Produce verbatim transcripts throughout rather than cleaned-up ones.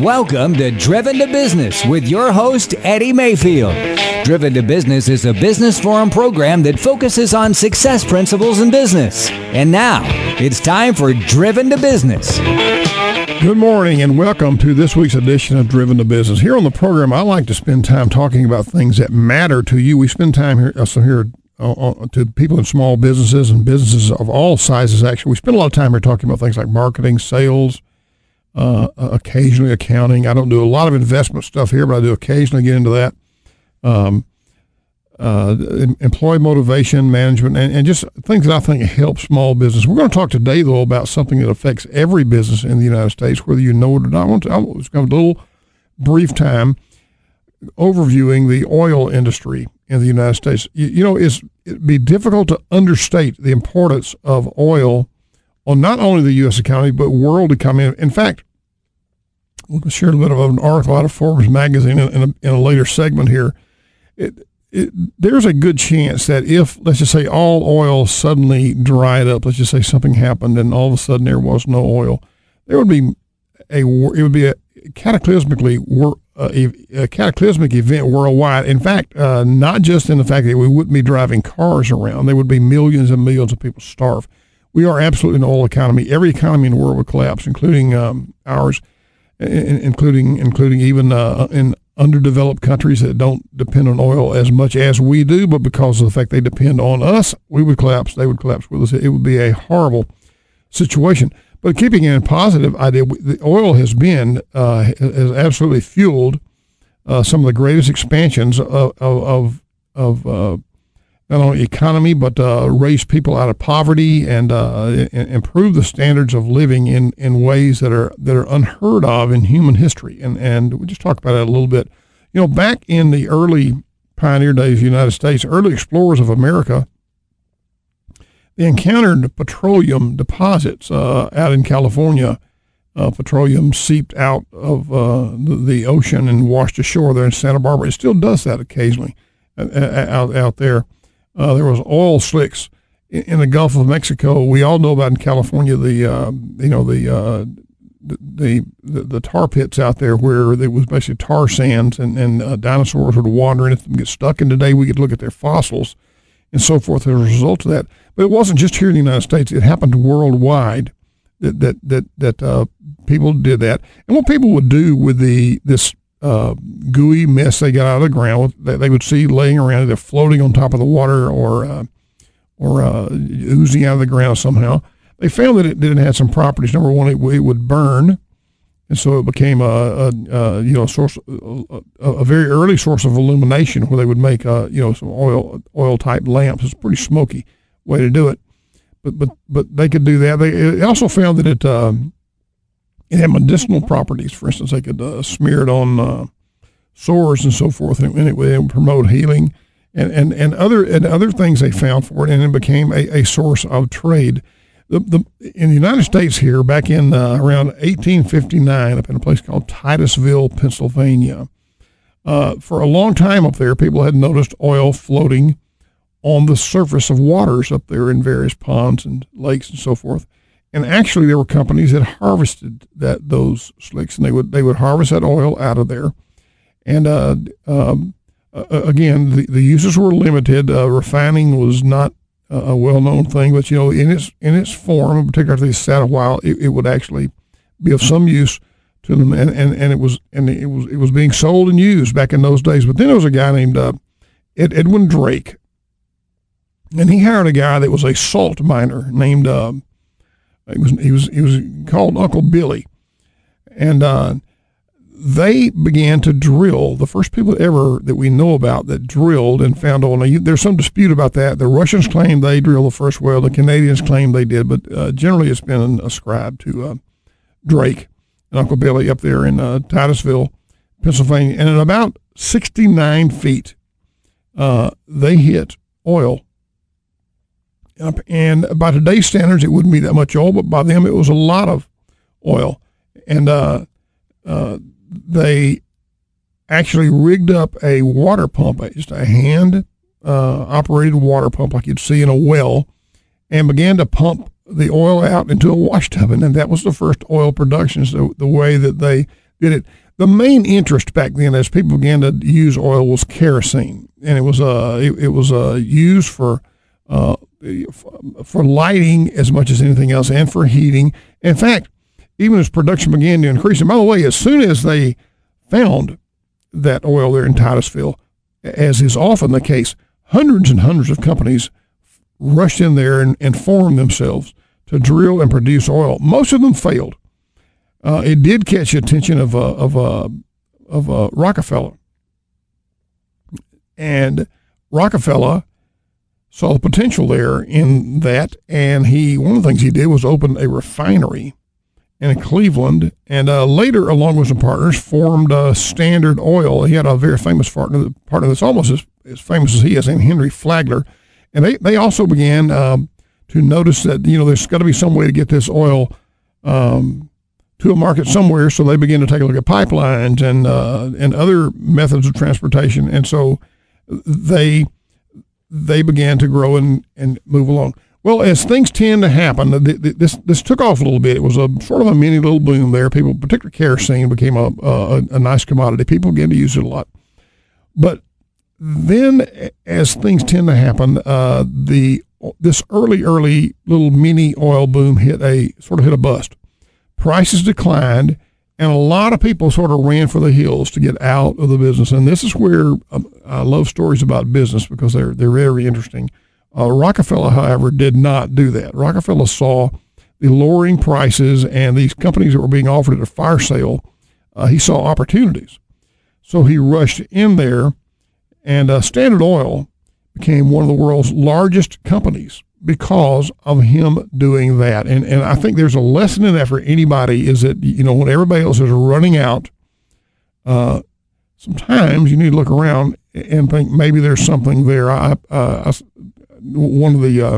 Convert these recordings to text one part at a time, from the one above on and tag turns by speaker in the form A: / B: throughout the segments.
A: Welcome to Driven to Business with your host, Eddie Mayfield. Driven to Business is a business forum program that focuses on success principles in business. And now, it's time for Driven to Business.
B: Good morning and welcome to this week's edition of Driven to Business. Here on the program, I like to spend time talking about things that matter to you. We spend time here, uh, so here uh, to people in small businesses and businesses of all sizes, actually. We spend a lot of time here talking about things like marketing, sales, uh, occasionally accounting. I don't do a lot of investment stuff here, but I do occasionally get into that. Um, uh, employee motivation management, and, and just things that I think help small business. We're going to talk today, though, about something that affects every business in the United States, whether you know it or not. I want to, I want to spend a little brief time overviewing the oil industry in the United States. You, you know, it's, it'd be difficult to understate the importance of oil on not only the U S economy, but world economy. In fact, we'll share a little bit of an article out of Forbes magazine in, in, a, in a later segment here. It, it, there's a good chance that if, let's just say, all oil suddenly dried up, let's just say something happened and all of a sudden there was no oil, there would be a, it would be a cataclysmically, a, a cataclysmic event worldwide. In fact, uh, not just in the fact that we wouldn't be driving cars around, there would be millions and millions of people starve. We are absolutely an oil economy. Every economy in the world would collapse, including um, ours, including including even uh, in underdeveloped countries that don't depend on oil as much as we do, but because of the fact they depend on us, we would collapse. They would collapse with us. It would be a horrible situation. But keeping it in positive idea, the oil has been uh, has absolutely fueled uh, some of the greatest expansions of of of. Uh, not only economy, but uh, raise people out of poverty and uh, improve the standards of living in, in ways that are that are unheard of in human history. And and we just talked about that a little bit. You know, back in the early pioneer days of the United States, early explorers of America, they encountered petroleum deposits uh, out in California. Uh, petroleum seeped out of uh, the, the ocean and washed ashore there in Santa Barbara. It still does that occasionally uh, out out there. Uh, there was oil slicks in, in the Gulf of Mexico. We all know about in California the uh, you know the, uh, the the the tar pits out there where there was basically tar sands and and uh, dinosaurs would wander in it and get stuck. And today we get to look at their fossils and so forth as a result of that. But it wasn't just here in the United States; it happened worldwide. That that that that uh, people did that, and what people would do with the this. Uh, gooey mess they got out of the ground that they would see laying around, either floating on top of the water or uh, or uh, oozing out of the ground somehow. They found that it did have some properties. Number one, it, it would burn, and so it became a, a, a you know source, a, a very early source of illumination, where they would make uh, you know some oil oil type lamps. It's a pretty smoky way to do it, but but but they could do that. They also found that it. Um, It had medicinal properties. For instance, they could uh, smear it on uh, sores and so forth, and it, and it would promote healing and, and, and other and other things they found for it, and it became a, a source of trade. The, the, in the United States here, back in uh, around eighteen fifty-nine, up in a place called Titusville, Pennsylvania, uh, for a long time up there, people had noticed oil floating on the surface of waters up there in various ponds and lakes and so forth. And actually, there were companies that harvested that those slicks, and they would they would harvest that oil out of there. And uh, um, uh, again, the, the uses were limited. Uh, refining was not a well-known thing, but you know, in its in its form, particularly if it sat a while, it, it would actually be of some use to them. And, and, and it was and it was it was being sold and used back in those days. But then there was a guy named uh, Ed, Edwin Drake, and he hired a guy that was a salt miner named. Uh, He was he was he was called Uncle Billy, and uh, they began to drill. The first people ever that we know about that drilled and found oil. Now, there's some dispute about that. The Russians claim they drilled the first well. The Canadians claim they did, but uh, generally it's been ascribed to uh, Drake and Uncle Billy up there in uh, Titusville, Pennsylvania. And at about sixty-nine feet, uh, they hit oil. And by today's standards, it wouldn't be that much oil, but by them, it was a lot of oil. And uh, uh, they actually rigged up a water pump, just a hand uh, operated water pump like you'd see in a well, and began to pump the oil out into a wash tub. And that was the first oil production. So the way that they did it. The main interest back then, as people began to use oil, was kerosene, and it was uh, it, it was uh, used for uh, for lighting as much as anything else, and for heating. In fact, even as production began to increase, and by the way, as soon as they found that oil there in Titusville, as is often the case, hundreds and hundreds of companies rushed in there and, and formed themselves to drill and produce oil. Most of them failed. Uh, it did catch the attention of uh, of uh, of uh, Rockefeller, and Rockefeller saw the potential there in that, and he one of the things he did was open a refinery in Cleveland, and uh, later, along with some partners, formed uh, Standard Oil. He had a very famous partner, partner that's almost as, as famous as he is, named Henry Flagler, and they they also began um, to notice that you know there's got to be some way to get this oil Um, to a market somewhere, so they began to take a look at pipelines and uh, and other methods of transportation, and so they they began to grow and, and move along. Well, as things tend to happen, this this took off a little bit. It was a sort of a mini little boom there. People, particularly kerosene, became a, a a nice commodity. People began to use it a lot. But then, as things tend to happen, uh, the this early early little mini oil boom hit a sort of hit a bust. Prices declined, and a lot of people sort of ran for the hills to get out of the business. And this is where um, I love stories about business because they're they're very interesting. Uh, Rockefeller, however, did not do that. Rockefeller saw the lowering prices and these companies that were being offered at a fire sale. Uh, he saw opportunities, so he rushed in there, and uh, Standard Oil became one of the world's largest companies because of him doing that. And and I think there's a lesson in that for anybody is that, you know, when everybody else is running out, uh, sometimes you need to look around and think maybe there's something there. I, uh, I, one of the uh,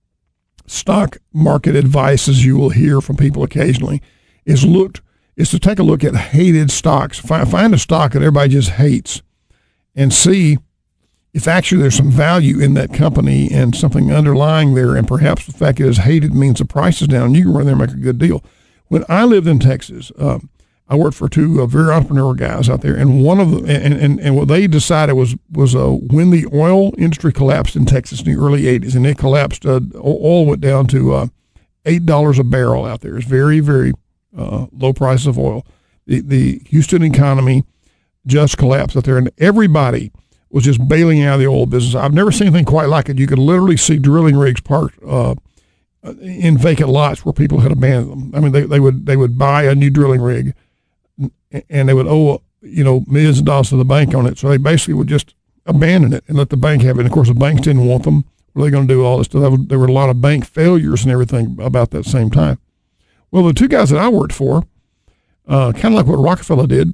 B: stock market advices you will hear from people occasionally is looked is to take a look at hated stocks. Find, find a stock that everybody just hates and see if actually there's some value in that company and something underlying there, and perhaps the fact it is hated means the price is down, and you can run there and make a good deal. When I lived in Texas, um, I worked for two uh, very entrepreneurial guys out there, and one of them, and, and, and what they decided was was uh, when the oil industry collapsed in Texas in the early eighties, and it collapsed, uh, oil went down to uh, eight dollars a barrel out there. It's very, very uh, low prices of oil. The, the Houston economy just collapsed out there, and everybody was just bailing out of the oil business. I've never seen anything quite like it. You could literally see drilling rigs parked uh, in vacant lots where people had abandoned them. I mean, they, they would they would buy a new drilling rig, and they would owe, you know, millions of dollars to the bank on it. So they basically would just abandon it and let the bank have it. And of course, the banks didn't want them. What are they going to do all this stuff? There were a lot of bank failures and everything about that same time. Well, the two guys that I worked for, uh, kind of like what Rockefeller did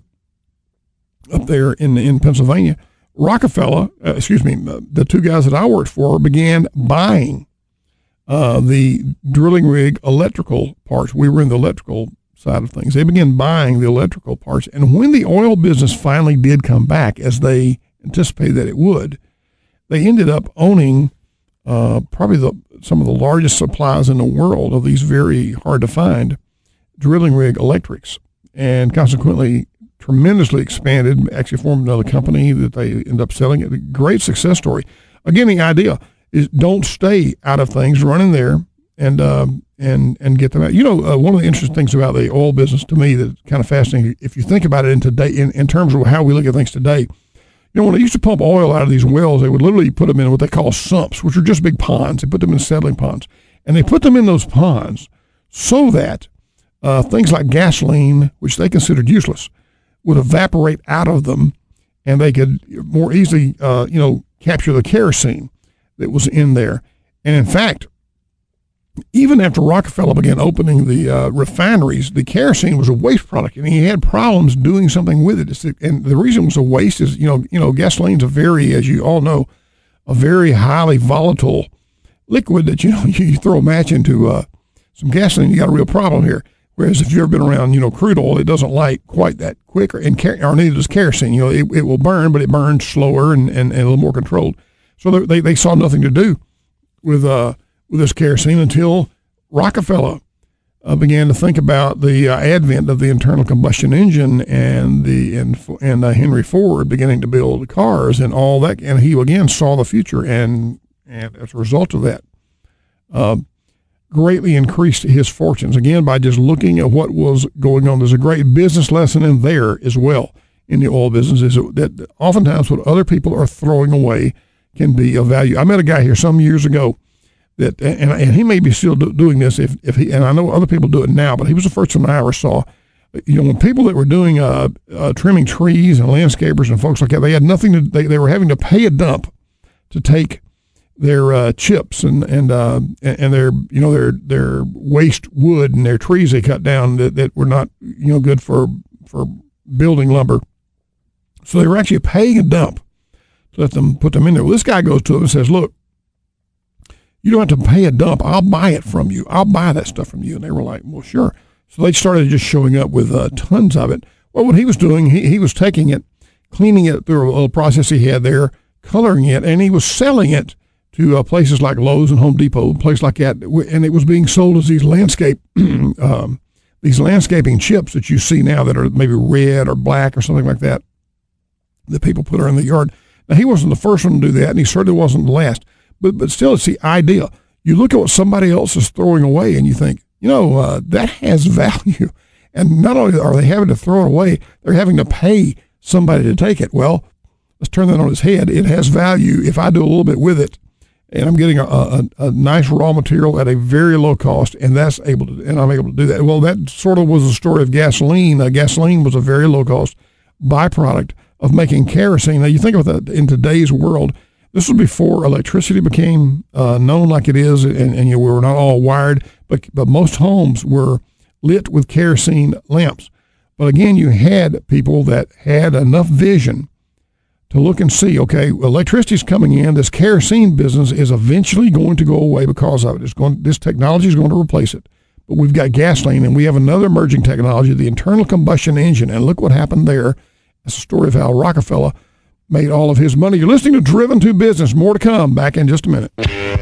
B: up there in in Pennsylvania, Rockefeller, uh, excuse me, the two guys that I worked for began buying uh, the drilling rig electrical parts. We were in the electrical side of things. They began buying the electrical parts. And when the oil business finally did come back, as they anticipated that it would, they ended up owning uh, probably the, some of the largest supplies in the world of these very hard to find drilling rig electrics. And consequently, tremendously expanded, actually formed another company that they end up selling it. A great success story. Again, the idea is don't stay out of things, run in there and um, and and get them out. You know, uh, one of the interesting things about the oil business to me that's kind of fascinating, if you think about it in today, in, in terms of how we look at things today, you know, when they used to pump oil out of these wells, they would literally put them in what they call sumps, which are just big ponds. They put them in settling ponds. And they put them in those ponds so that uh, things like gasoline, which they considered useless, would evaporate out of them, and they could more easily, uh, you know, capture the kerosene that was in there. And in fact, even after Rockefeller began opening the uh, refineries, the kerosene was a waste product, and he had problems doing something with it. And the reason it was a waste is, you know, you know, gasoline's a very, as you all know, a very highly volatile liquid that, you know, you throw a match into uh, some gasoline, you got a real problem here. Whereas if you've ever been around, you know, crude oil, it doesn't light quite that quick, or, and or neither does kerosene. You know, it, it will burn, but it burns slower and, and, and a little more controlled. So they they saw nothing to do with uh with this kerosene until Rockefeller uh, began to think about the uh, advent of the internal combustion engine and the and and uh, Henry Ford beginning to build cars and all that, and he again saw the future, and and as a result of that, uh, greatly increased his fortunes again by just looking at what was going on. There's a great business lesson in there as well in the oil business, is that oftentimes what other people are throwing away can be of value. I met a guy here some years ago that, and, and he may be still do, doing this if, if he, and I know other people do it now, but he was the first one I ever saw. You know, when people that were doing uh, uh, trimming trees and landscapers and folks like that, they had nothing to, they, they were having to pay a dump to take their uh, chips and and uh, and their you know their their waste wood and their trees they cut down that, that were not you know good for for building lumber. So they were actually paying a dump to let them put them in there. Well, this guy goes to them and says, "Look, you don't have to pay a dump. I'll buy it from you. I'll buy that stuff from you." And they were like, "Well, sure." So they started just showing up with uh, tons of it. Well, what he was doing, he he was taking it, cleaning it through a little process he had there, coloring it, and he was selling it to uh, places like Lowe's and Home Depot, places like that, and it was being sold as these landscape, um, these landscaping chips that you see now that are maybe red or black or something like that, that people put around the yard. Now, he wasn't the first one to do that, and he certainly wasn't the last, but but still, it's the idea. You look at what somebody else is throwing away, and you think, you know, uh, that has value, and not only are they having to throw it away, they're having to pay somebody to take it. Well, let's turn that on its head. It has value if I do a little bit with it, and I'm getting a, a, a nice raw material at a very low cost, and that's able to, and I'm able to do that. Well, that sort of was the story of gasoline. Uh, gasoline was a very low cost byproduct of making kerosene. Now, you think about that in today's world. This was before electricity became uh, known like it is, and, and you know, we were not all wired, but but most homes were lit with kerosene lamps. But again, you had people that had enough vision to look and see, okay, electricity's coming in. This kerosene business is eventually going to go away because of it. It's going, this technology is going to replace it. But we've got gasoline, and we have another emerging technology, the internal combustion engine. And look what happened there. It's a story of how Rockefeller made all of his money. You're listening to Driven to Business. More to come. Back in just a minute.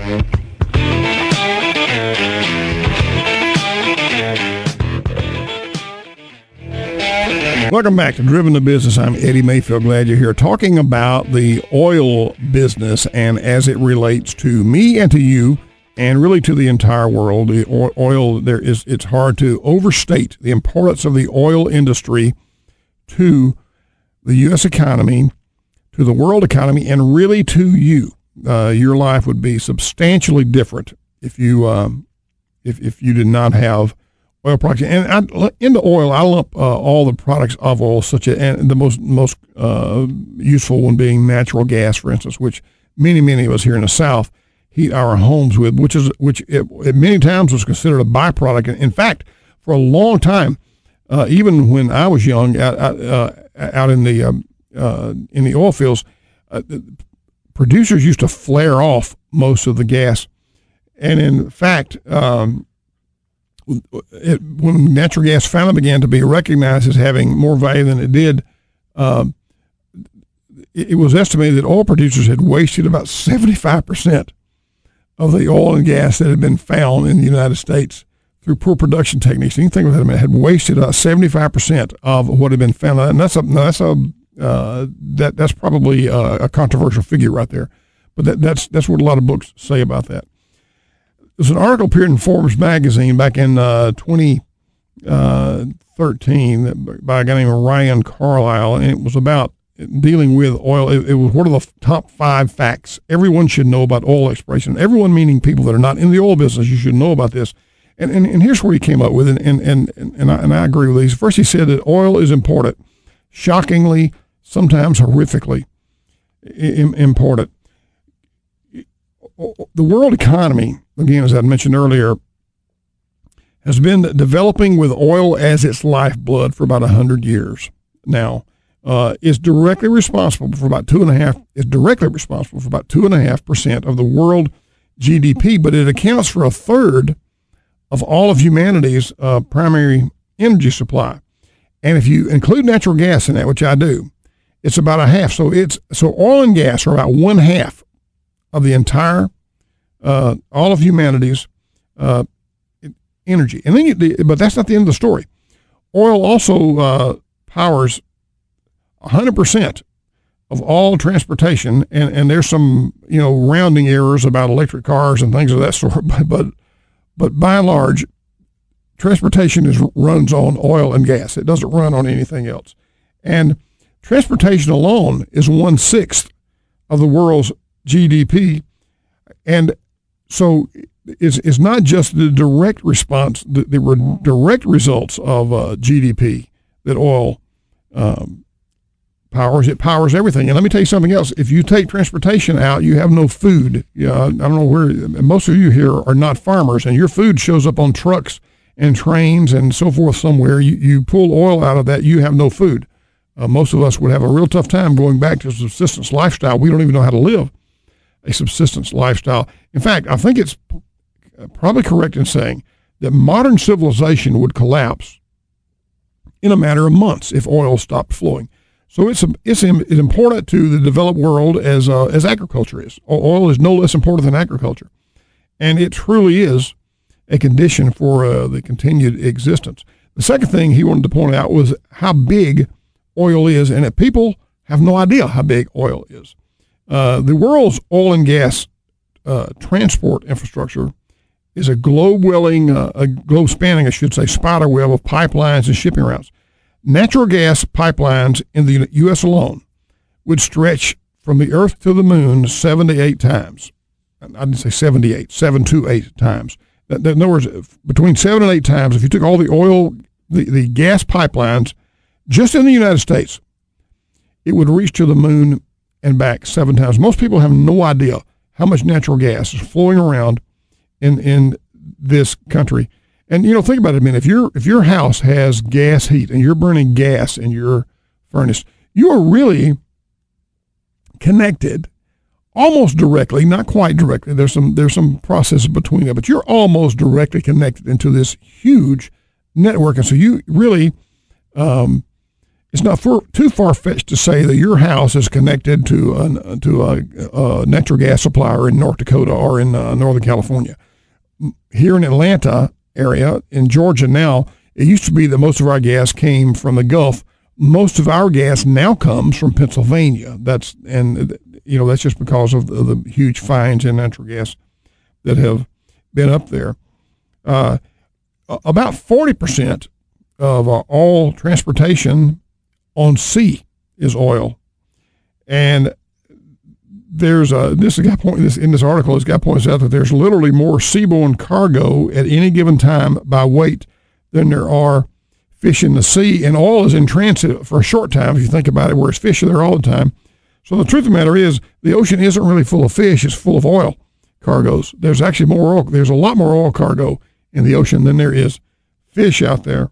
B: Welcome back to Driven to Business. I'm Eddie Mayfield. Glad you're here talking about the oil business and as it relates to me and to you and really to the entire world. The oil, there is, it's hard to overstate the importance of the oil industry to the U S economy, to the world economy, and really to you. Uh, your life would be substantially different if you um, if if you did not have oil products. And I, into oil, I lump uh, all the products of oil, such as, and the most most uh, useful one being natural gas, for instance, which many many of us here in the South heat our homes with, which is which it, it many times was considered a byproduct. In fact, for a long time, uh, even when I was young, out, uh, out in the um, uh, in the oil fields, uh, the producers used to flare off most of the gas, and in fact. Um, It, when natural gas finally began to be recognized as having more value than it did, um, it, it was estimated that oil producers had wasted about seventy-five percent of the oil and gas that had been found in the United States through poor production techniques. And you think about that a minute, had wasted about seventy-five percent of what had been found. And that's a, that's a, uh, that, that's probably a, a controversial figure right there. But that, that's, that's what a lot of books say about that. There's an article appeared in Forbes magazine back in uh, twenty thirteen by a guy named Ryan Carlisle, and it was about dealing with oil. It, it was one of the top five facts everyone should know about oil exploration. Everyone meaning people that are not in the oil business, you should know about this. And and, and here's where he came up with it, and and and, and, I, and I agree with these. First, he said that oil is important, shockingly, sometimes horrifically important. The world economy, again, as I mentioned earlier, has been developing with oil as its lifeblood for about a hundred years now. Uh, is directly responsible for about two and a half. Is directly responsible for about two and a half percent of the world G D P, but it accounts for a third of all of humanity's uh, primary energy supply. And if you include natural gas in that, which I do, it's about a half. So it's so oil and gas are about one half of the entire, uh, all of humanity's uh, energy. And then, you, but that's not the end of the story. Oil also uh, powers one hundred percent of all transportation, and, and there's some, you know, rounding errors about electric cars and things of that sort, but but, but by and large, transportation is runs on oil and gas. It doesn't run on anything else. And transportation alone is one-sixth of the world's G D P, and so it's, it's not just the direct response, the, the re- direct results of uh, G D P that oil um, powers. It powers everything. And let me tell you something else. If you take transportation out, you have no food. Yeah, I don't know where, most of you here are not farmers, and your food shows up on trucks and trains and so forth somewhere. You, you pull oil out of that, you have no food. Uh, most of us would have a real tough time going back to a subsistence lifestyle. We don't even know how to live a subsistence lifestyle. In fact, I think it's probably correct in saying that modern civilization would collapse in a matter of months if oil stopped flowing. So it's it's, it's important to the developed world as uh, as agriculture is. Oil is no less important than agriculture, and it truly is a condition for uh, the continued existence. The second thing he wanted to point out was how big oil is, and that people have no idea how big oil is. Uh, the world's oil and gas uh, transport infrastructure is a globe-welling, uh, a globe-spanning, I should say, spider web of pipelines and shipping routes. Natural gas pipelines in the U S alone would stretch from the Earth to the moon seven to eight times. I didn't say seventy-eight, seven to eight times. In other words, between seven and eight times, if you took all the oil, the, the gas pipelines just in the United States, it would reach to the moon and back seven times. Most people have no idea how much natural gas is flowing around in in this country. And, you know, think about it a minute. If your if your house has gas heat and you're burning gas in your furnace, you are really connected almost directly, not quite directly. There's some there's some processes between that, but you're almost directly connected into this huge network. And so you really, um, it's not for, too far-fetched to say that your house is connected to a, to a, a natural gas supplier in North Dakota or in uh, Northern California. Here in Atlanta area, in Georgia now, it used to be that most of our gas came from the Gulf. Most of our gas now comes from Pennsylvania. That's and you know that's just because of the, the huge finds in natural gas that have been up there. Uh, about forty percent of uh, all transportation on sea is oil, and there's a this guy point this in this article. This guy points out that there's literally more seaborne cargo at any given time by weight than there are fish in the sea, and oil is in transit for a short time. If you think about it, whereas fish are there all the time. So the truth of the matter is, the ocean isn't really full of fish; it's full of oil cargoes. There's actually more oil. There's a lot more oil cargo in the ocean than there is fish out there.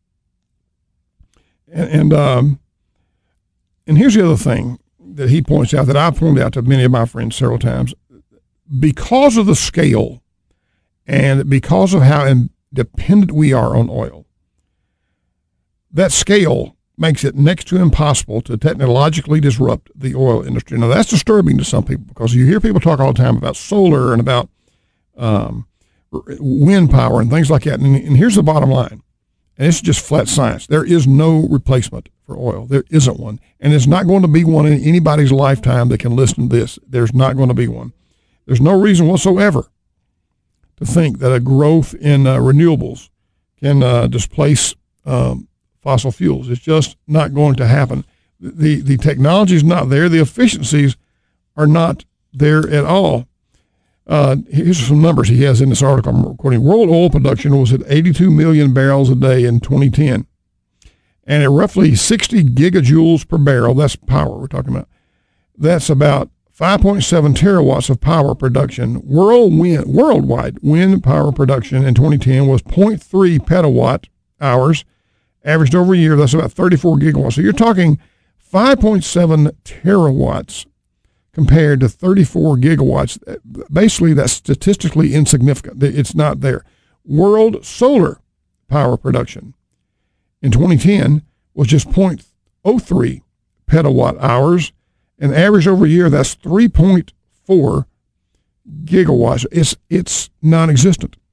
B: And and, um, and here's the other thing that he points out that I pointed out to many of my friends several times. Because of the scale and because of how dependent we are on oil, that scale makes it next to impossible to technologically disrupt the oil industry. Now, that's disturbing to some people because you hear people talk all the time about solar and about um, wind power and things like that. And, and here's the bottom line, and it's just flat science. There is no replacement for oil. There isn't one. And it's not going to be one in anybody's lifetime that can listen to this. There's not going to be one. There's no reason whatsoever to think that a growth in uh, renewables can uh, displace um, fossil fuels. It's just not going to happen. The the technology is not there. The efficiencies are not there at all. Uh, here's some numbers he has in this article I'm quoting. World oil production was at eighty-two million barrels a day in twenty ten. And at roughly sixty gigajoules per barrel, that's power we're talking about. That's about five point seven terawatts of power production. World wind, worldwide wind power production in twenty ten was zero point three petawatt hours, averaged over a year. That's about thirty-four gigawatts. So you're talking five point seven terawatts compared to thirty-four gigawatts. Basically, that's statistically insignificant. It's not there. World solar power production in twenty ten was just zero point zero three petawatt hours, and average over a year, that's three point four gigawatts. It's it's non-existent.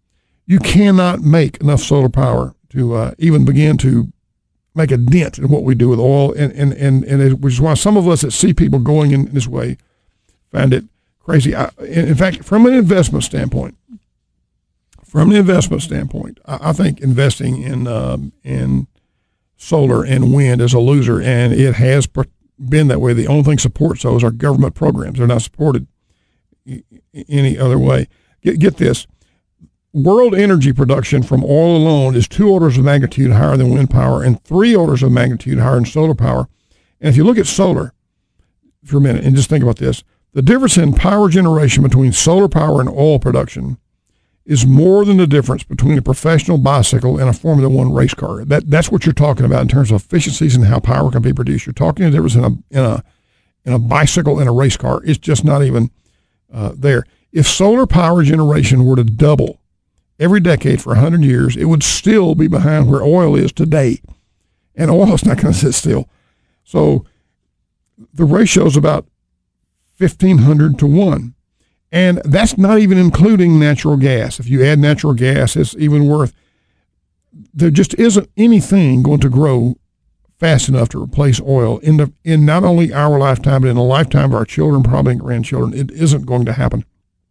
B: you cannot make enough solar power to uh, even begin to make a dent in what we do with oil. And, and, and, and it, which is why some of us that see people going in this way find it crazy. I, in fact, from an investment standpoint, from an investment standpoint, I, I think investing in um, in solar and wind is a loser, and it has been that way. The only thing supports those are government programs. They're not supported any other way. Get, get this. World energy production from oil alone is two orders of magnitude higher than wind power and three orders of magnitude higher than solar power. And if you look at solar for a minute and just think about this, the difference in power generation between solar power and oil production is more than the difference between a professional bicycle and a Formula One race car. That that's what you're talking about in terms of efficiencies and how power can be produced. You're talking the difference in a in a in a bicycle and a race car. It's just not even uh, there. If solar power generation were to double every decade for one hundred years, it would still be behind where oil is today. And oil is not going to sit still. So the ratio is about fifteen hundred to one. And that's not even including natural gas. If you add natural gas, it's even worth. There just isn't anything going to grow fast enough to replace oil in the in not only our lifetime, but in the lifetime of our children, probably grandchildren. It isn't going to happen.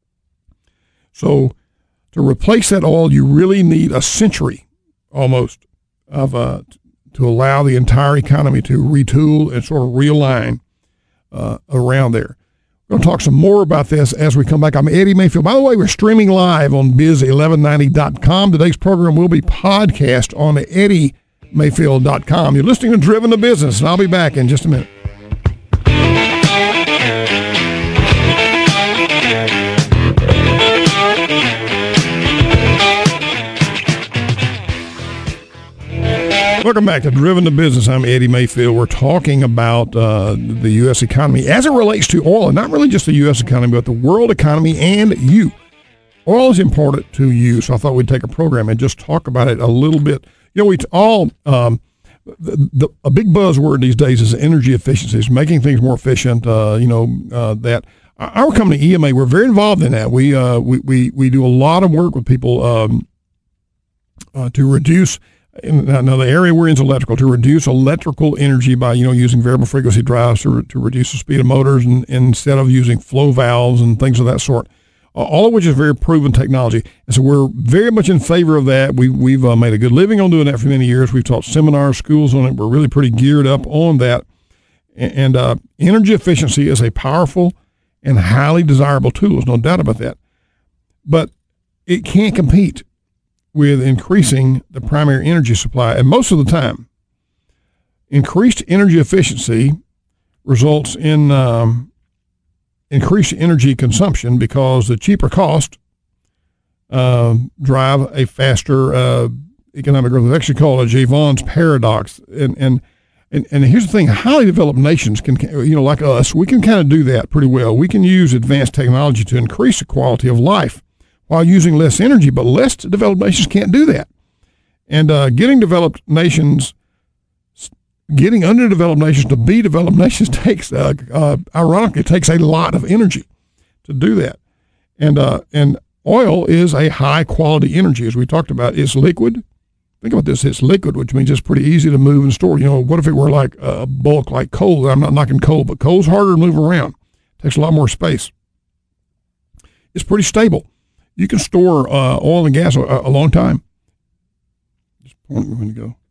B: So to replace that oil, you really need a century almost of uh, to allow the entire economy to retool and sort of realign uh, around there. We're going to talk some more about this as we come back. I'm Eddie Mayfield. By the way, we're streaming live on biz eleven ninety dot com. Today's program will be podcast on eddie mayfield dot com. You're listening to Driven to Business, and I'll be back in just a minute. Welcome back to Driven to Business. I'm Eddie Mayfield. We're talking about uh, the U S economy as it relates to oil, and not really just the U S economy, but the world economy and you. Oil is important to you, so I thought we'd take a program and just talk about it a little bit. You know, we all, um, the, the, a big buzzword these days is energy efficiency, is making things more efficient, uh, you know, uh, that. Our company, E M A, we're very involved in that. We, uh, we, we, we do a lot of work with people um, uh, to reduce. Now, the area we're in is electrical, to reduce electrical energy by, you know, using variable frequency drives to, to reduce the speed of motors and, and instead of using flow valves and things of that sort, uh, all of which is very proven technology. And so we're very much in favor of that. We, we've uh, made a good living on doing that for many years. We've taught seminars, schools on it. We're really pretty geared up on that. And, and uh, energy efficiency is a powerful and highly desirable tool. There's no doubt about that. But it can't compete with increasing the primary energy supply. And most of the time, increased energy efficiency results in um, increased energy consumption because the cheaper cost uh, drive a faster uh, economic growth. They actually call it Jevons paradox. And, and and and here's the thing: highly developed nations can, you know, like us, we can kind of do that pretty well. We can use advanced technology to increase the quality of life while using less energy, but less developed nations can't do that. And uh, getting developed nations, getting underdeveloped nations to be developed nations takes, uh, uh, ironically, takes a lot of energy to do that. And uh, and oil is a high quality energy, as we talked about. It's liquid. Think about this: it's liquid, which means it's pretty easy to move and store. You know, what if it were like a bulk, like coal? I'm not knocking coal, but coal's harder to move around. It takes a lot more space. It's pretty stable. You can store uh, oil and gas a, a long time. Just point where to go.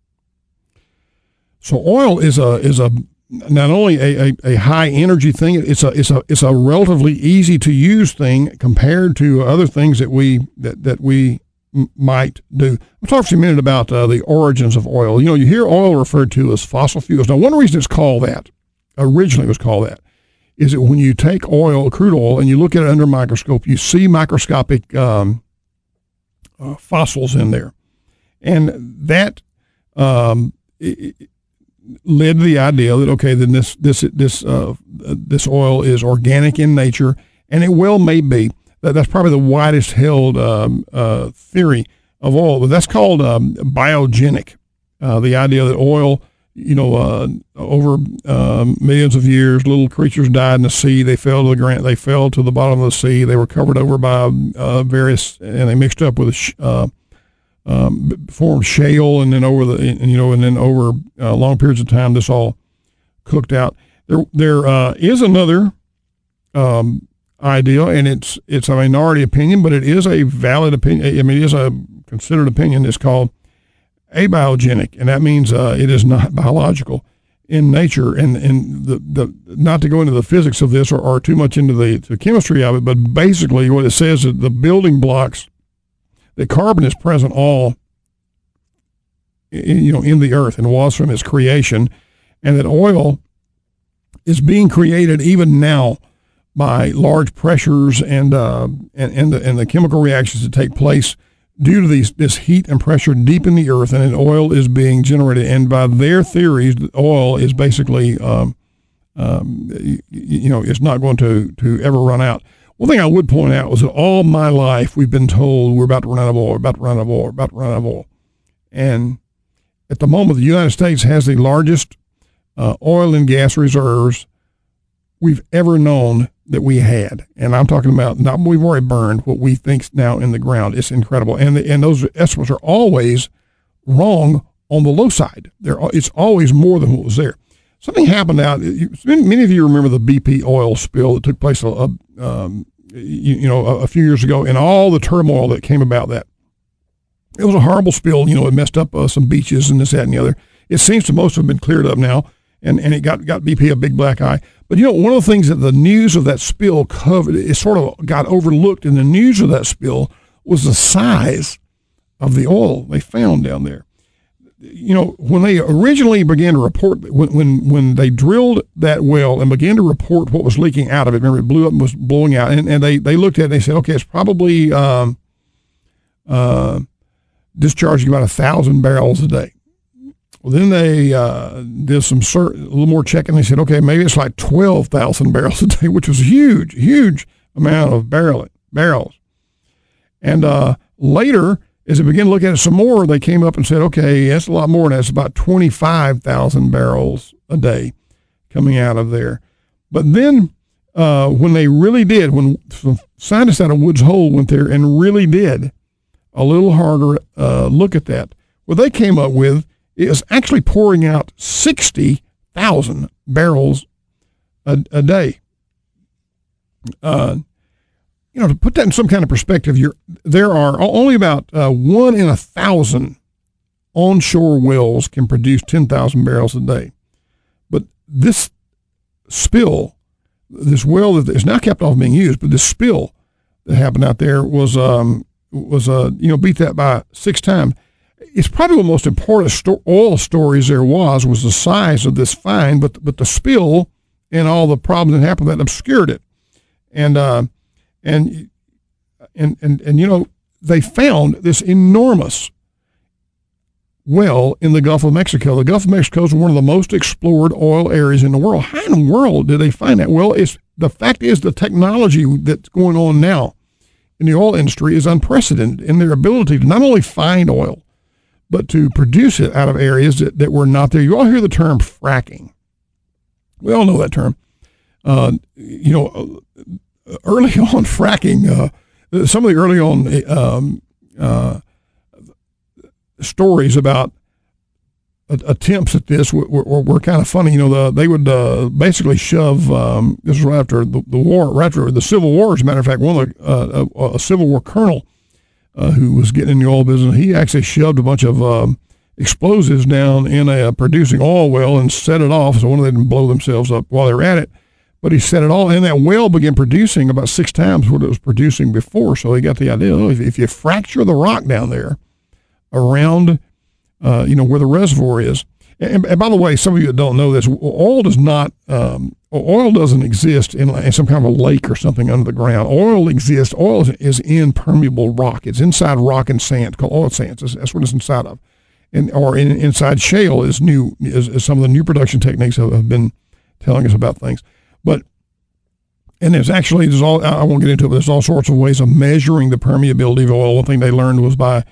B: So oil is a is a not only a, a, a high energy thing. It's a it's a it's a relatively easy to use thing compared to other things that we that that we m- might do. We'll talk for a minute about uh, the origins of oil. You know, you hear oil referred to as fossil fuels. Now, one reason it's called that, originally it was called that, is that when you take oil, crude oil, and you look at it under a microscope, you see microscopic um, uh, fossils in there. And that um, it, it led to the idea that, okay, then this this this uh, this oil is organic in nature, and it well may be. That, that's probably the widest held um, uh, theory of oil. But that's called um, biogenic, uh, the idea that oil you know, uh, over uh, millions of years, little creatures died in the sea. They fell to the ground. They fell to the bottom of the sea. They were covered over by uh, various, and they mixed up with a sh- uh, um, formed shale, and then over the, and, you know, and then over uh, long periods of time, this all cooked out. There, there uh, is another um, idea, and it's it's a minority opinion, but it is a valid opinion. I mean, it is a considered opinion. It's called abiogenic, and that means uh, it is not biological in nature. And and the, the not to go into the physics of this or, or too much into the, the chemistry of it, but basically what it says is the building blocks, that carbon is present all in, you know in the earth and was from its creation, and that oil is being created even now by large pressures and uh, and and the, and the chemical reactions that take place due to these, this heat and pressure deep in the earth, and an oil is being generated. And by their theories, oil is basically, um, um, you, you know, it's not going to, to ever run out. One thing I would point out was that all my life we've been told we're about to run out of oil, we're about to run out of oil, we're about to run out of oil. And at the moment, the United States has the largest uh, oil and gas reserves we've ever known that we had. And I'm talking about not what we've already burned, what we think's now in the ground. It's incredible. And the, and those estimates are always wrong on the low side. They're, it's always more than what was there. Something happened out. Many of you remember the B P oil spill that took place, a, um, you, you know, a, a few years ago, and all the turmoil that came about that. It was a horrible spill. You know, it messed up uh, some beaches and this, that, and the other. It seems to most have been cleared up now, and, and it got, got B P a big black eye. But, you know, one of the things that the news of that spill covered, it sort of got overlooked in the news of that spill, was the size of the oil they found down there. You know, when they originally began to report, when when, when they drilled that well and began to report what was leaking out of it, remember it blew up and was blowing out, and, and they, they looked at it and they said, okay, it's probably um, uh, discharging about a thousand barrels a day. Well, then they uh, did some cert- a little more checking. They said, okay, maybe it's like twelve thousand barrels a day, which was a huge, huge amount of barrel barrels. And uh, later, as they began to look at it some more, they came up and said, okay, that's a lot more than that. It's about twenty-five thousand barrels a day coming out of there. But then uh, when they really did, when some scientists out of Woods Hole went there and really did a little harder uh, look at that, what they came up with is actually pouring out sixty thousand barrels a, a day. Uh, you know, to put that in some kind of perspective, you're, there are only about uh, one in a thousand onshore wells can produce ten thousand barrels a day. But this spill, this well that is now kept off being used, but this spill that happened out there was, um, was uh, you know, beat that by six times. It's probably one of the most important sto- oil stories there was, was the size of this find, but but the spill and all the problems that happened that obscured it. And, uh, and, and, and, and, you know, they found this enormous well in the Gulf of Mexico. The Gulf of Mexico is one of the most explored oil areas in the world. How in the world did they find that? Well, it's, the fact is the technology that's going on now in the oil industry is unprecedented in their ability to not only find oil, but to produce it out of areas that, that were not there. You all hear the term fracking. We all know that term. Uh, you know, early on fracking, uh, some of the early on um, uh, stories about attempts at this were, were, were kind of funny. You know, the, they would uh, basically shove, um, this was right after the, the war, right after the Civil War, as a matter of fact, one of the, uh, a, a Civil War colonel Uh, who was getting in the oil business, he actually shoved a bunch of um, explosives down in a, a producing oil well and set it off so one of them didn't blow themselves up while they were at it. But he set it all, and that well began producing about six times what it was producing before. So he got the idea, oh, if, if you fracture the rock down there around, uh, you know, where the reservoir is. And, and by the way, some of you that don't know this, oil does not, um, oil doesn't exist in, in some kind of a lake or something under the ground. Oil exists, oil is, is in permeable rock. It's inside rock and sand, called oil sands. That's, that's what it's inside of. And, or in, inside shale is new, is, is some of the new production techniques have, have been telling us about things. But, and there's actually, there's all, I won't get into it, but there's all sorts of ways of measuring the permeability of oil. One thing they learned was by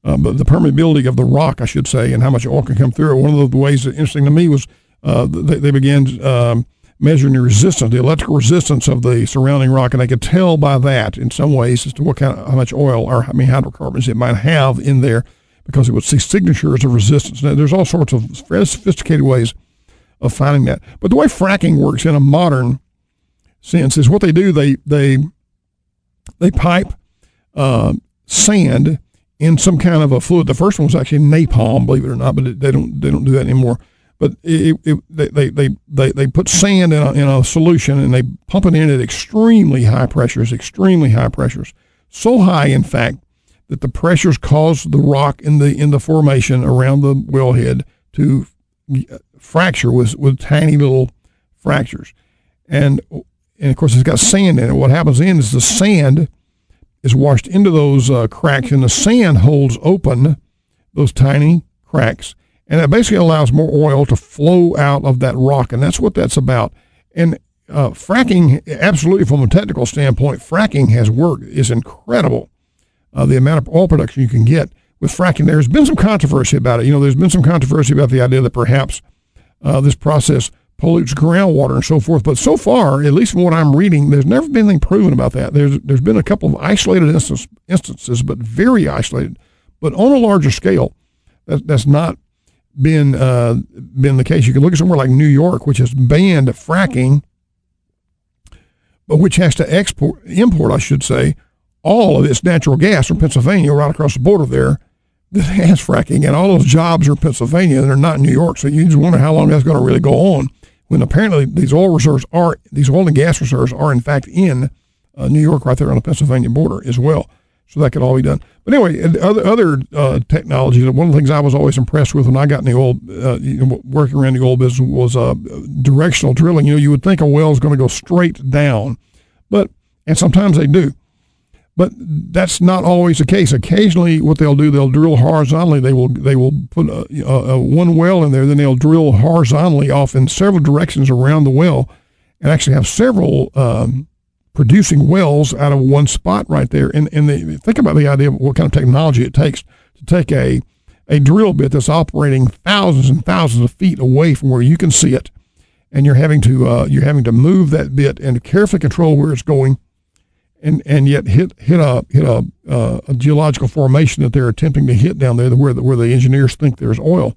B: uh, but the permeability of the rock, I should say, and how much oil can come through it. One of the ways that interesting to me was uh, they, they began um, measuring the resistance, the electrical resistance of the surrounding rock, and they could tell by that in some ways as to what kind of, how much oil or how many hydrocarbons it might have in there, because it would see signatures of resistance. Now, there's all sorts of very sophisticated ways of finding that. But the way fracking works in a modern sense is what they do, they they they pipe uh, sand in some kind of a fluid. The first one was actually napalm, believe it or not, but it, they don't they don't do that anymore. But it, it, they, they, they, they put sand in a, in a solution, and they pump it in at extremely high pressures, extremely high pressures. So high, in fact, that the pressures cause the rock in the in the formation around the wellhead to fracture with, with tiny little fractures. And, and, of course, it's got sand in it. What happens then is the sand is washed into those uh, cracks, and the sand holds open those tiny cracks. And it basically allows more oil to flow out of that rock, and that's what that's about. And uh, fracking, absolutely from a technical standpoint, fracking has worked. It's incredible, uh, the amount of oil production you can get with fracking. There's been some controversy about it. You know, there's been some controversy about the idea that perhaps uh, this process pollutes groundwater and so forth. But so far, at least from what I'm reading, there's never been anything proven about that. There's There's been a couple of isolated instance, instances, but very isolated. But on a larger scale, that, that's not been uh, been the case. You can look at somewhere like New York, which has banned fracking, but which has to export, import, I should say, all of its natural gas from Pennsylvania right across the border there that has fracking, and all those jobs are in Pennsylvania and they're not in New York. So you just wonder how long that's going to really go on, when apparently these oil reserves are, these oil and gas reserves are in fact in uh, New York right there on the Pennsylvania border as well. So that could all be done. But anyway, other other uh, technologies. One of the things I was always impressed with when I got in the oil, uh, you know, working around the oil business, was uh, directional drilling. You know, you would think a well is going to go straight down, but and sometimes they do, but that's not always the case. Occasionally, what they'll do, they'll drill horizontally. They will they will put a, a, a one well in there, then they'll drill horizontally off in several directions around the well, and actually have several Um, producing wells out of one spot right there. And and they think about the idea of what kind of technology it takes to take a a drill bit that's operating thousands and thousands of feet away from where you can see it, and you're having to uh, you're having to move that bit and carefully control where it's going, and and yet hit hit a hit a, uh, a geological formation that they're attempting to hit down there, where the, where the engineers think there's oil.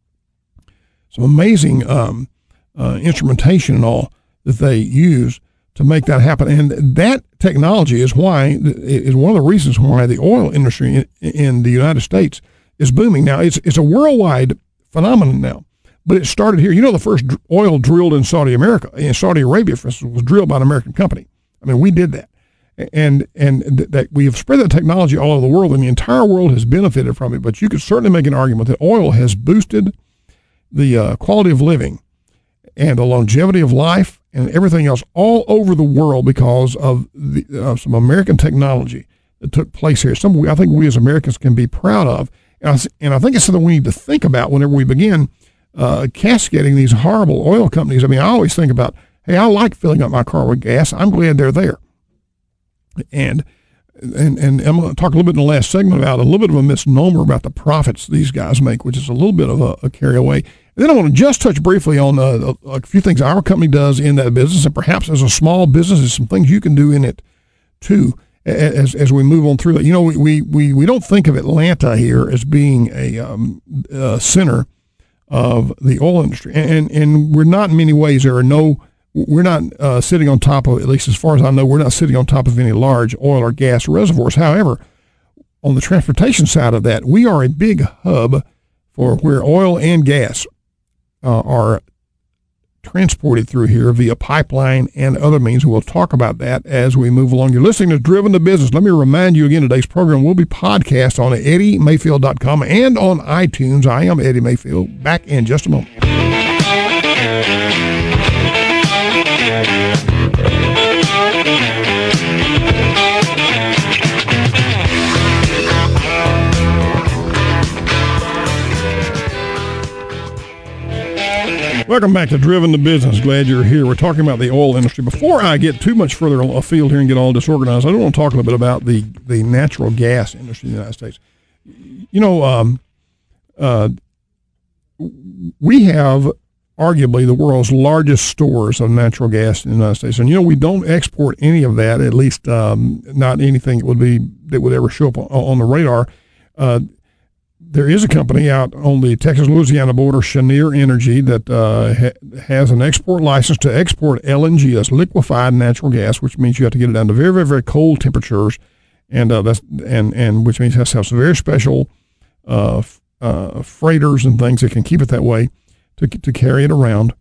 B: Some amazing um, uh, instrumentation and all that they use to make that happen. And that technology is why, is one of the reasons why the oil industry in, in the United States is booming. Now, it's it's a worldwide phenomenon now, but it started here. You know, the first oil drilled in Saudi America, in Saudi Arabia, for instance, was drilled by an American company. I mean, we did that. And and th- that we have spread that technology all over the world, and the entire world has benefited from it. But you could certainly make an argument that oil has boosted the uh, quality of living and the longevity of life and everything else all over the world because of the, uh, some American technology that took place here. Something I think we as Americans can be proud of. And I, and I think it's something we need to think about whenever we begin uh, cascading these horrible oil companies. I mean, I always think about, hey, I like filling up my car with gas. I'm glad they're there. And and and I'm going to talk a little bit in the last segment about a little bit of a misnomer about the profits these guys make, which is a little bit of a, a carry away. And then I want to just touch briefly on uh, a, a few things our company does in that business, and perhaps as a small business, there's some things you can do in it too, as as we move on through that. You know, we we we don't think of Atlanta here as being a, um, a center of the oil industry, and and we're not in many ways. There are no, we're not uh, sitting on top of, at least as far as I know, we're not sitting on top of any large oil or gas reservoirs. However, on the transportation side of that, we are a big hub for where oil and gas Uh, are transported through here via pipeline and other means. We'll talk about that as we move along. You're listening to Driven to Business. Let me remind you again, today's program will be podcast on eddie mayfield dot com and on iTunes. I am Eddie Mayfield. Back in just a moment. Welcome back to Driven to Business. Glad you're here. We're talking about the oil industry. Before I get too much further afield here and get all disorganized, I do want to talk a little bit about the, the natural gas industry in the United States. You know, um, uh, we have arguably the world's largest stores of natural gas in the United States. And, you know, we don't export any of that, at least um, not anything that would be that would ever show up on, on the radar. Uh, there is a company out on the Texas-Louisiana border, Cheniere Energy, that uh, ha- has an export license to export L N G, that's liquefied natural gas, which means you have to get it down to very, very, very cold temperatures, and uh, that's and, and which means it has to have some very special uh, uh, freighters and things that can keep it that way to to carry it around.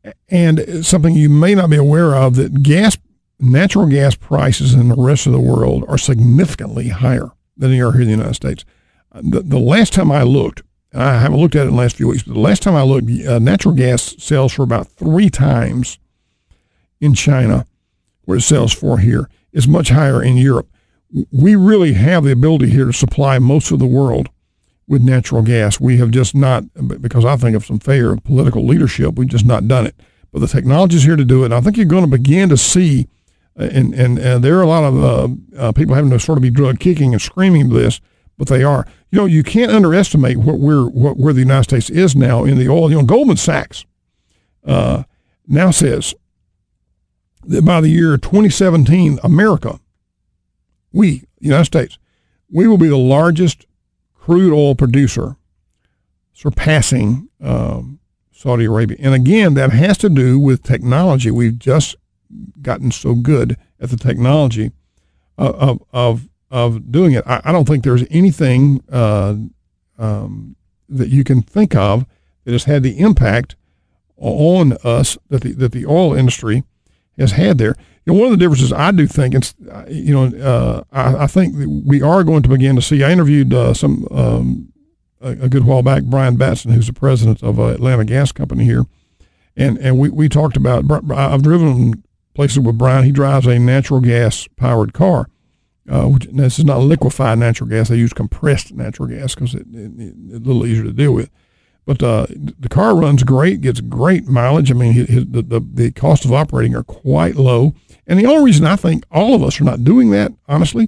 B: And something you may not be aware of, that gas, natural gas prices in the rest of the world are significantly higher than they are here in the United States. The, the last time I looked, and I haven't looked at it in the last few weeks, but the last time I looked, uh, natural gas sells for about three times in China what it sells for here. It's much higher in Europe. We really have the ability here to supply most of the world with natural gas. We have just not, because I think of some failure of political leadership, we've just not done it. But the technology is here to do it. And I think you're going to begin to see, and, and, and there are a lot of uh, uh, people having to sort of be drug kicking and screaming this, but they are. You know, you can't underestimate what we're what where the United States is now in the oil. You know, Goldman Sachs uh, now says that by the year twenty seventeen, America, we, the United States, we will be the largest crude oil producer, surpassing um, Saudi Arabia. And again, that has to do with technology. We've just gotten so good at the technology of of, of of doing it. I, I don't think there's anything uh, um, that you can think of that has had the impact on us that the that the oil industry has had there. You know, one of the differences I do think, it's, you know, uh, I, I think that we are going to begin to see. I interviewed uh, some um, a, a good while back, Brian Batson, who's the president of uh, Atlanta Gas Company here, and and we, we talked about. I've driven places with Brian. He drives a natural gas powered car. Uh, which, this is not liquefied natural gas. They use compressed natural gas because it, it, it's a little easier to deal with. But uh, the car runs great, gets great mileage. I mean, his, his, the, the the cost of operating are quite low. And the only reason I think all of us are not doing that, honestly,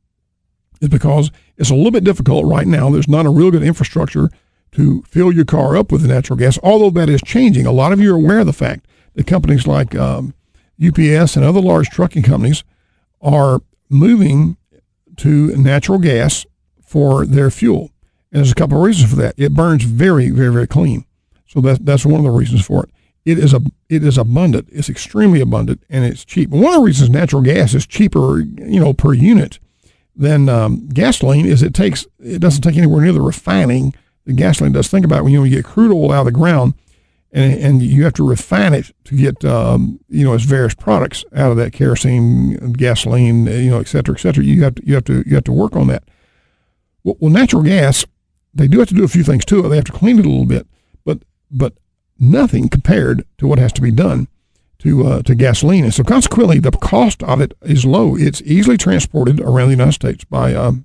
B: is because it's a little bit difficult right now. There's not a real good infrastructure to fill your car up with natural gas, although that is changing. A lot of you are aware of the fact that companies like um, U P S and other large trucking companies are moving to natural gas for their fuel. And there's a couple of reasons for that. It burns very, very, very clean. So that, that's one of the reasons for it. It is a it is abundant. It's extremely abundant, and it's cheap. And one of the reasons natural gas is cheaper, you know, per unit than um, gasoline is it takes it doesn't take anywhere near the refining that gasoline does. Think about it, when you, know, you get crude oil out of the ground, and and you have to refine it to get um, you know, its various products out of that, kerosene, gasoline, you know, et cetera, et cetera. You have to you have to you have to work on that. Well, well natural gas, they do have to do a few things to it. They have to clean it a little bit, but but nothing compared to what has to be done to uh, to gasoline. And so consequently, the cost of it is low. It's easily transported around the United States by um,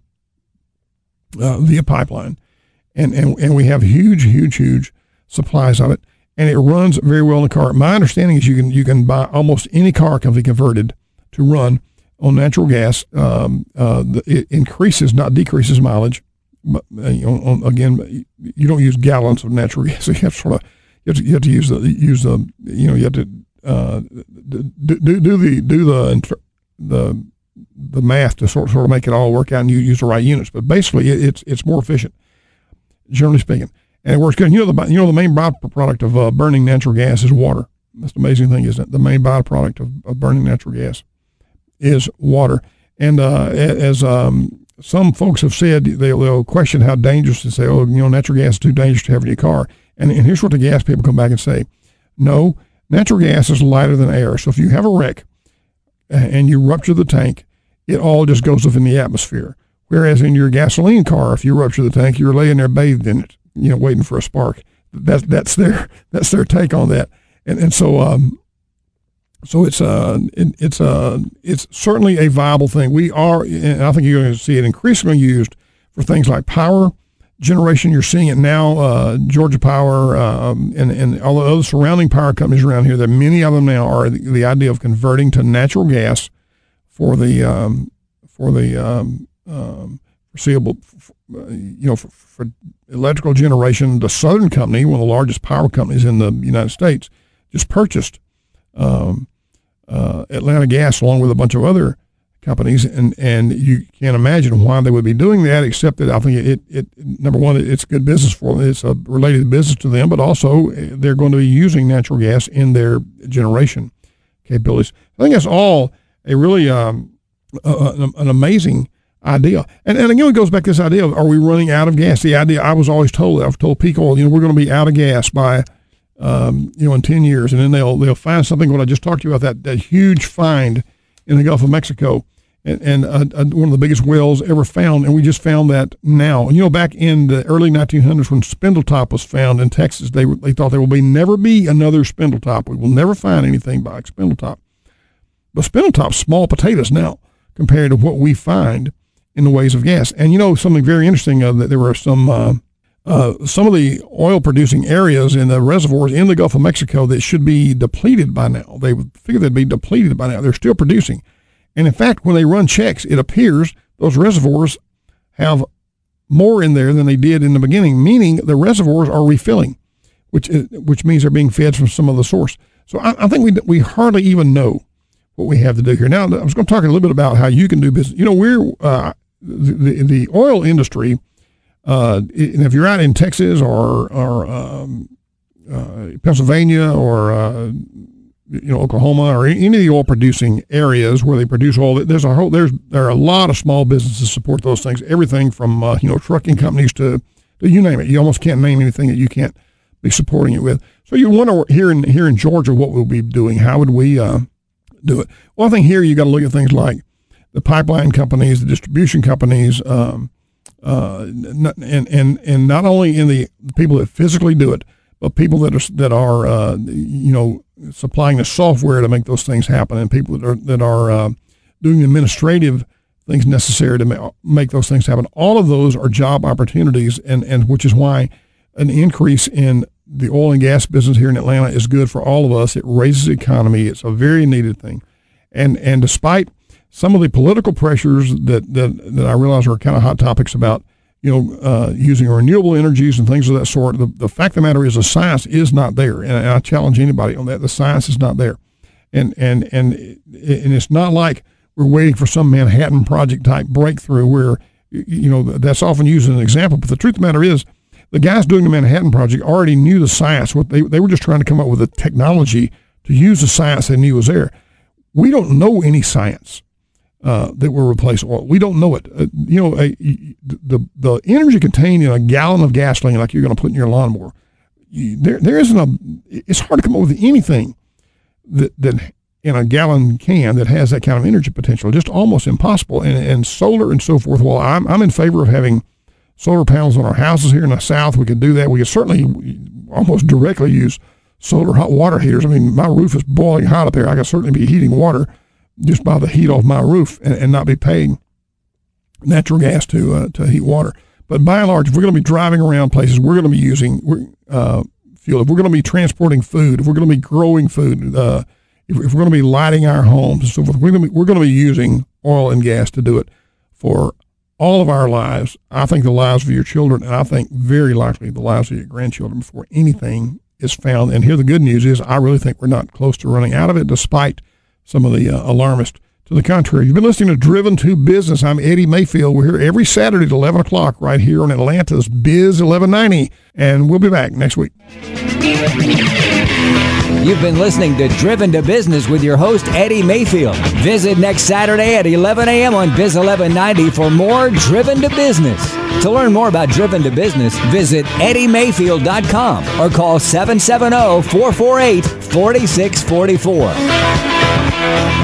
B: uh, via pipeline, and, and and we have huge, huge, huge supplies of it, and it runs very well in the car. My understanding is you can you can buy almost any car can be converted to run on natural gas. Um, uh, the, it increases, not decreases mileage. But, uh, you know, on, again, you don't use gallons of natural gas, so you have to sort of you have to, you have to use the use the you know you have to uh, do, do do the do the the the math to sort sort of make it all work out, and you use the right units. But basically, it, it's it's more efficient, generally speaking, and it works good. You know the you know the main byproduct of uh, burning natural gas is water. That's the amazing thing, isn't it? The main byproduct of, of burning natural gas is water, and uh, as um. Some folks have said, they'll, they'll question how dangerous, and say, oh, you know, natural gas is too dangerous to have in your car. And, and here's what the gas people come back and say. No, natural gas is lighter than air. So if you have a wreck and you rupture the tank, it all just goes up in the atmosphere. Whereas in your gasoline car, if you rupture the tank, you're laying there bathed in it, you know, waiting for a spark. That's, that's their, that's their take on that. And, and so, um, So it's uh it, it's uh it's certainly a viable thing. We are, and I think you're going to see it increasingly used for things like power generation. You're seeing it now. Uh, Georgia Power um, and and all the other surrounding power companies around here. That many of them now are the, the idea of converting to natural gas for the um, for the um, um, foreseeable, you know, for, for electrical generation. The Southern Company, one of the largest power companies in the United States, just purchased um, uh, Atlanta Gas along with a bunch of other companies, and, and you can't imagine why they would be doing that, except that I think it, it, it number one, it's good business for them. It's a related business to them, but also they're going to be using natural gas in their generation capabilities. I think that's all a really um, uh, an amazing idea. And, and again, it goes back to this idea of, are we running out of gas? The idea I was always told, I've told Peak Oil, you know, we're going to be out of gas by, um, you know, in ten years. And then they'll, they'll find something, what I just talked to you about, that, that huge find in the Gulf of Mexico. And, and uh, uh, one of the biggest wells ever found, and we just found that now. You know, back in the early nineteen hundreds when Spindletop was found in Texas, they they thought there will be never be another Spindletop. We will never find anything like Spindletop. But Spindletop's small potatoes now compared to what we find in the ways of gas. And you know something very interesting, uh, that there were some uh, uh, some of the oil-producing areas in the reservoirs in the Gulf of Mexico that should be depleted by now. They would figure they'd be depleted by now. They're still producing. And in fact, when they run checks, it appears those reservoirs have more in there than they did in the beginning, meaning the reservoirs are refilling, which is, which means they're being fed from some other source. So I, I think we we hardly even know what we have to do here. Now, I was going to talk a little bit about how you can do business. You know, we're uh, the the oil industry. Uh, and if you're out in Texas or or um, uh, Pennsylvania or uh, you know, Oklahoma or any of the oil producing areas where they produce oil, there's a whole, there's, there are a lot of small businesses support those things. Everything from, uh, you know, trucking companies to, to you name it. You almost can't name anything that you can't be supporting it with. So you wonder here in, here in Georgia, what we'll be doing. How would we, uh, do it? Well, I think here you got to look at things like the pipeline companies, the distribution companies, um, uh, and, and, and not only in the people that physically do it, but people that are, that are, uh, you know, supplying the software to make those things happen, and people that are that are uh, doing the administrative things necessary to ma- make those things happen. All of those are job opportunities, and, and which is why an increase in the oil and gas business here in Atlanta is good for all of us. It raises the economy. It's a very needed thing, and and despite some of the political pressures that that, that I realize are kind of hot topics about, you know, uh, using renewable energies and things of that sort. The, the fact of the matter is the science is not there. And, and I challenge anybody on that. The science is not there. And, and, and, and it's not like we're waiting for some Manhattan Project type breakthrough where, you know, that's often used as an example. But the truth of the matter is the guys doing the Manhattan Project already knew the science. What they, they were just trying to come up with a technology to use the science they knew was there. We don't know any science Uh, that will replace oil. We don't know it. Uh, you know, a, the the energy contained in a gallon of gasoline, like you're going to put in your lawnmower, you, there there isn't a. It's hard to come up with anything that that in a gallon can that has that kind of energy potential. Just almost impossible. And and solar and so forth. Well, I'm I'm in favor of having solar panels on our houses here in the South. We could do that. We could certainly almost directly use solar hot water heaters. I mean, my roof is boiling hot up there. I could certainly be heating water just by the heat off my roof, and, and not be paying natural gas to uh, to heat water. But by and large, if we're going to be driving around places, we're going to be using uh, fuel. If we're going to be transporting food, if we're going to be growing food, uh, if, if we're going to be lighting our homes and so forth, we're going to be, we're going to be using oil and gas to do it for all of our lives. I think the lives of your children, and I think very likely the lives of your grandchildren before anything is found. And here the good news is I really think we're not close to running out of it, despite some of the uh, alarmists to the contrary. You've been listening to Driven to Business. I'm Eddie Mayfield. We're here every Saturday at eleven o'clock right here on Atlanta's Biz eleven ninety, and we'll be back next week.
A: You've been listening to Driven to Business with your host, Eddie Mayfield. Visit next Saturday at eleven a.m. on Biz eleven ninety for more Driven to Business. To learn more about Driven to Business, visit eddie mayfield dot com or call seven seven zero, four four eight, four six four four.